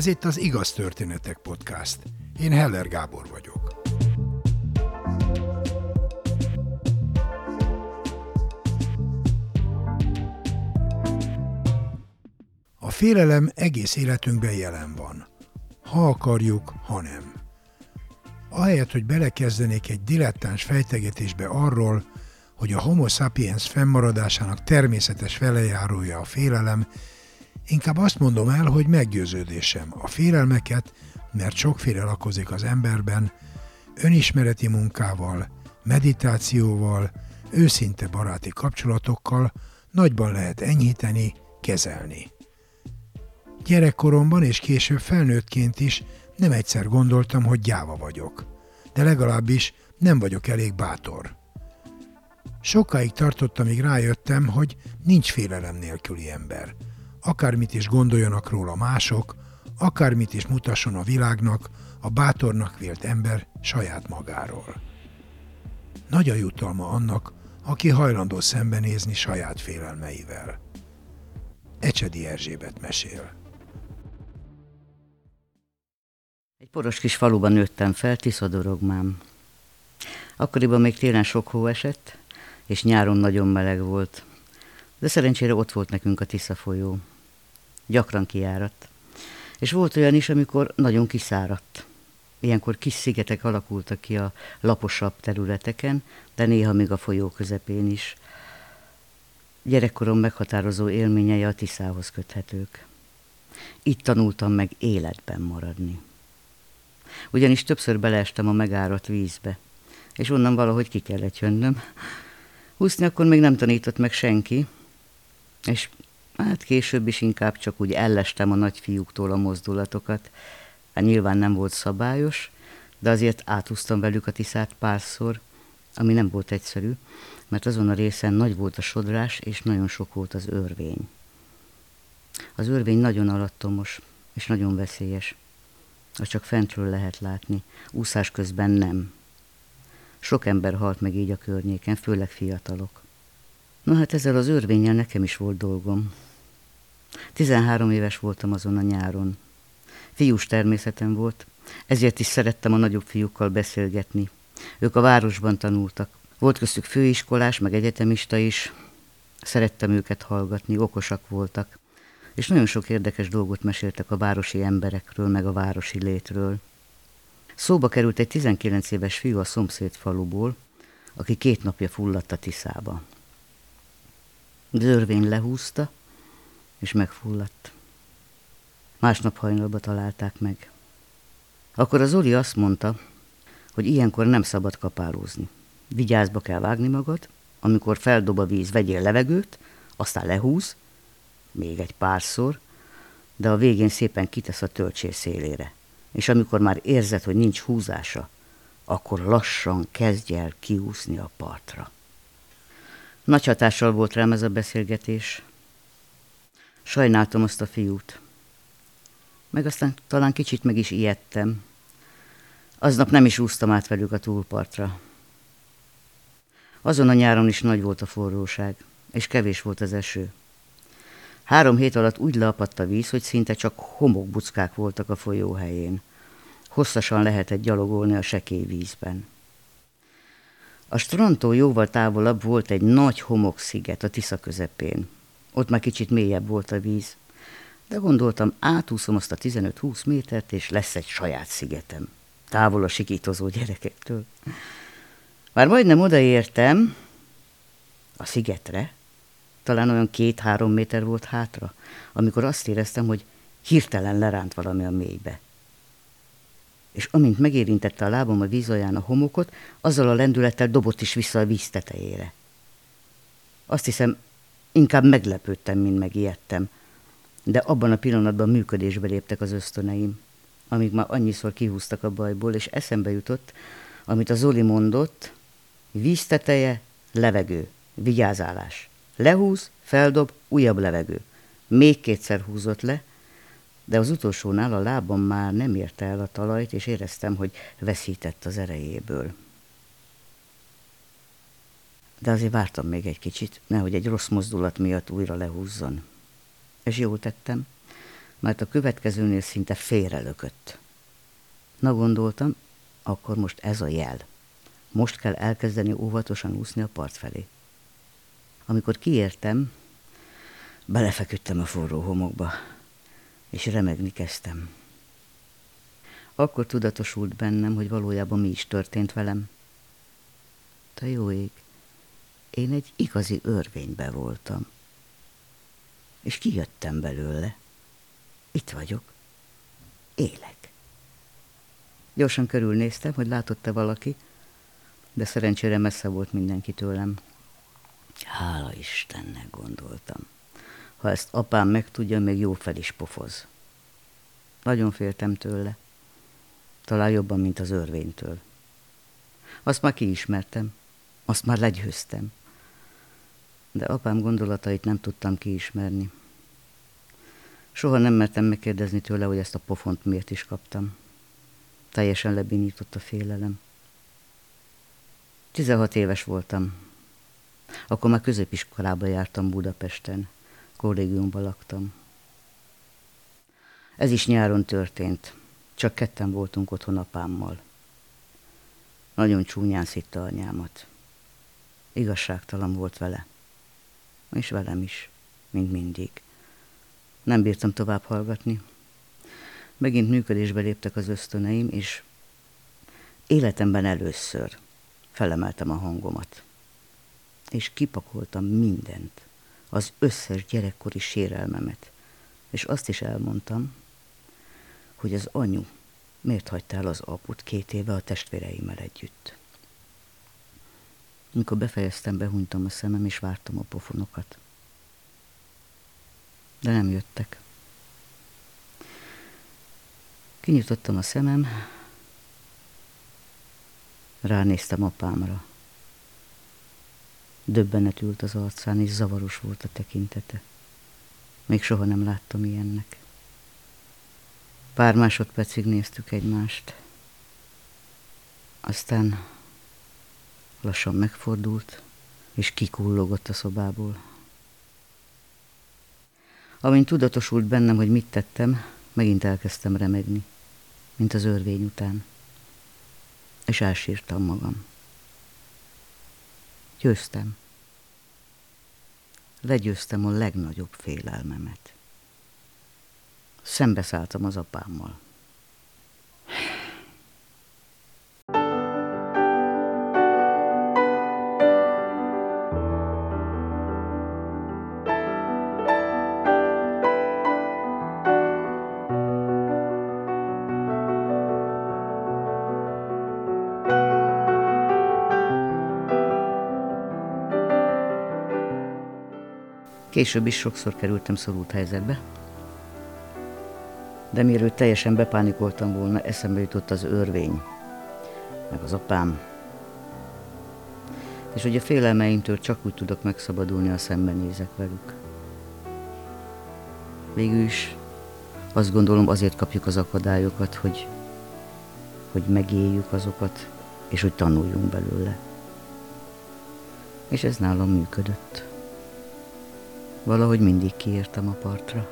Ez itt az Igaz Történetek Podcast. Én Heller Gábor vagyok. A félelem egész életünkben jelen van. Ha akarjuk, ha nem. Ahelyett, hogy belekezdenék egy dilettáns fejtegetésbe arról, hogy a Homo sapiens fennmaradásának természetes velejárója a félelem, inkább azt mondom el, hogy meggyőződésem, a félelmeket, mert sokféle lakozik az emberben, önismereti munkával, meditációval, őszinte baráti kapcsolatokkal nagyban lehet enyhíteni, kezelni. Gyerekkoromban és később felnőttként is nem egyszer gondoltam, hogy gyáva vagyok, de legalábbis nem vagyok elég bátor. Sokáig tartott, amíg rájöttem, hogy nincs félelem nélküli ember. Akármit is gondoljanak róla mások, akármit is mutasson a világnak, a bátornak vélt ember saját magáról. Nagy a jutalma annak, aki hajlandó szembenézni saját félelmeivel. Ecsedi Erzsébet mesél. Egy poros kis faluban nőttem fel, Tiszadorogmán. Akkoriban még télen sok hó esett, és nyáron nagyon meleg volt. De szerencsére ott volt nekünk a Tisza folyó. Gyakran kijáradt. És volt olyan is, amikor nagyon kiszáradt. Ilyenkor kis szigetek alakultak ki a laposabb területeken, de néha még a folyó közepén is. Gyerekkorom meghatározó élményei a Tiszához köthetők. Itt tanultam meg életben maradni. Ugyanis többször beleestem a megáradt vízbe, és onnan valahogy ki kellett jönnöm. Úszni akkor még nem tanított meg senki, és hát később is inkább csak úgy ellestem a nagyfiúktól a mozdulatokat. Hát nyilván nem volt szabályos, de azért átúztam velük a Tiszát párszor, ami nem volt egyszerű, mert azon a részen nagy volt a sodrás, és nagyon sok volt az örvény. Az örvény nagyon alattomos, és nagyon veszélyes. Azt csak fentről lehet látni, úszás közben nem. Sok ember halt meg így a környéken, főleg fiatalok. Na hát ezzel az örvénnyel nekem is volt dolgom. 13 éves voltam azon a nyáron. Fiús természetem volt, ezért is szerettem a nagyobb fiúkkal beszélgetni. Ők a városban tanultak. Volt köztük főiskolás, meg egyetemista is. Szerettem őket hallgatni, okosak voltak. És nagyon sok érdekes dolgot meséltek a városi emberekről, meg a városi létről. Szóba került egy 19 éves fiú a szomszéd faluból, aki 2 napja fulladt a Tiszába. Az örvény lehúzta, és megfulladt. Másnap hajnalba találták meg. Akkor az Zoli azt mondta, hogy ilyenkor nem szabad kapálózni. Vigyázba kell vágni magad, amikor feldob a víz, vegyél levegőt, aztán lehúz, még egy párszor, de a végén szépen kitesz a tölcsér szélére. És amikor már érzed, hogy nincs húzása, akkor lassan kezdj el kiúszni a partra. Nagy hatással volt rám ez a beszélgetés. Sajnáltam azt a fiút. Meg aztán talán kicsit meg is ijedtem. Aznap nem is úsztam át velük a túlpartra. Azon a nyáron is nagy volt a forróság, és kevés volt az eső. 3 hét alatt úgy leapadt a víz, hogy szinte csak homokbuckák voltak a folyó helyén. Hosszasan lehetett gyalogolni a sekély vízben. A strandtól jóval távolabb volt egy nagy homoksziget a Tisza közepén. Ott már kicsit mélyebb volt a víz, de gondoltam, átúszom azt a 15-20 métert, és lesz egy saját szigetem, távol a sikítozó gyerekektől. Már majdnem odaértem a szigetre, talán olyan 2-3 méter volt hátra, amikor azt éreztem, hogy hirtelen leránt valami a mélybe. És amint megérintette a lábam a víz alján a homokot, azzal a lendülettel dobott is vissza a víz tetejére. Azt hiszem, inkább meglepődtem, mint megijedtem, de abban a pillanatban működésbe léptek az ösztöneim, amíg már annyiszor kihúztak a bajból, és eszembe jutott, amit a Zoli mondott: víz teteje, levegő, vigyázálás. Lehúz, feldob, újabb levegő. Még 2-szer húzott le, de az utolsónál a lábam már nem érte el a talajt, és éreztem, hogy veszített az erejéből. De azért vártam még egy kicsit, nehogy egy rossz mozdulat miatt újra lehúzzon. És jól tettem, mert a következőnél szinte félrelökött. Na gondoltam, akkor most ez a jel. Most kell elkezdeni óvatosan úszni a part felé. Amikor kiértem, belefeküdtem a forró homokba, és remegni kezdtem. Akkor tudatosult bennem, hogy valójában mi is történt velem. Te jó ég, én egy igazi örvénybe voltam. És kijöttem belőle. Itt vagyok. Élek. Gyorsan körülnéztem, hogy látott-e valaki, de szerencsére messze volt mindenki tőlem. Hála Istennek, gondoltam. Ha ezt apám megtudja, még jó fel is pofoz. Nagyon féltem tőle. Talán jobban, mint az örvénytől. Azt már kiismertem. Azt már legyőztem. De apám gondolatait nem tudtam kiismerni. Soha nem mertem megkérdezni tőle, hogy ezt a pofont miért is kaptam. Teljesen lebénított a félelem. 16 éves voltam. Akkor már középiskolába jártam Budapesten. Kollégiumban laktam. Ez is nyáron történt. Csak ketten voltunk otthon apámmal. Nagyon csúnyán szitta anyámat. Igazságtalan volt vele. És velem is, mint mindig. Nem bírtam tovább hallgatni. Megint működésbe léptek az ösztöneim, és életemben először felemeltem a hangomat. És kipakoltam mindent, az összes gyerekkori sérelmemet. És azt is elmondtam, hogy az anyu miért hagyta el az aput 2 éve a testvéreimmel együtt. Mikor befejeztem, behunytam a szemem, és vártam a pofonokat. De nem jöttek. Kinyitottam a szemem, ránéztem apámra. Döbbenet ült az arcán, és zavaros volt a tekintete. Még soha nem láttam ilyennek. Pár másodpercig néztük egymást. Aztán lassan megfordult, és kikullogott a szobából. Amint tudatosult bennem, hogy mit tettem, megint elkezdtem remegni, mint az örvény után. És elsírtam magam. Győztem. Legyőztem a legnagyobb félelmemet. Szembeszálltam az apámmal. Később is sokszor kerültem szorult helyzetbe, de mielőtt teljesen bepánikoltam volna, eszembe jutott az örvény, meg az apám, és hogy a félelmeimtől csak úgy tudok megszabadulni, ha szembenézek velük. Végül is azt gondolom, azért kapjuk az akadályokat, hogy megéljük azokat, és hogy tanuljunk belőle. És ez nálam működött. Valahogy mindig kiértem a partra.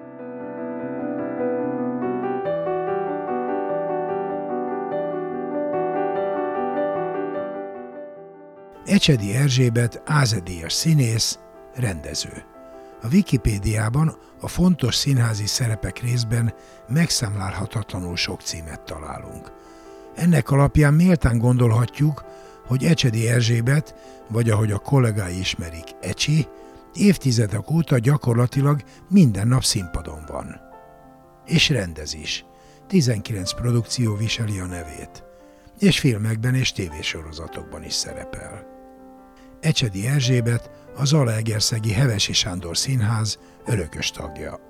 Ecsedi Erzsébet Áze-díjas színész, rendező. A Wikipédiában a fontos színházi szerepek részben megszámlálhatatlanul sok címet találunk. Ennek alapján méltán gondolhatjuk, hogy Ecsedi Erzsébet, vagy ahogy a kollégái ismerik, Ecsi, évtizedek óta gyakorlatilag minden nap színpadon van. És rendez is. 19 produkció viseli a nevét. És filmekben és tévésorozatokban is szerepel. Ecsedi Erzsébet a zalaegerszegi Hevesi Sándor Színház örökös tagja.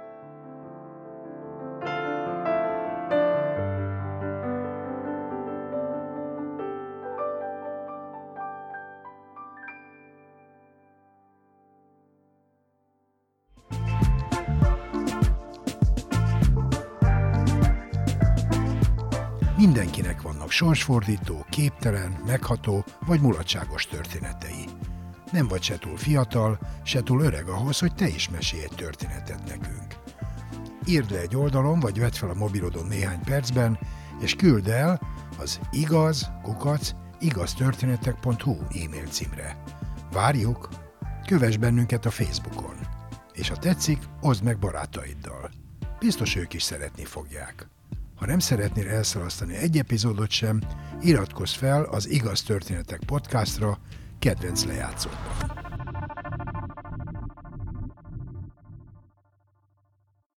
Mindenkinek vannak sorsfordító, képtelen, megható vagy mulatságos történetei. Nem vagy se túl fiatal, se túl öreg ahhoz, hogy te is mesélj egy történetet nekünk. írd le egy oldalon, vagy vedd fel a mobilodon néhány percben, és küld el az igaztörténetek.hu e-mail címre. Várjuk! Kövess bennünket a Facebookon. És ha tetszik, oszd meg barátaiddal. Biztos ők is szeretni fogják. Ha nem szeretnél elszalasztani egy epizódot sem, iratkozz fel az Igaz Történetek podcastra kedvenc lejátszódban.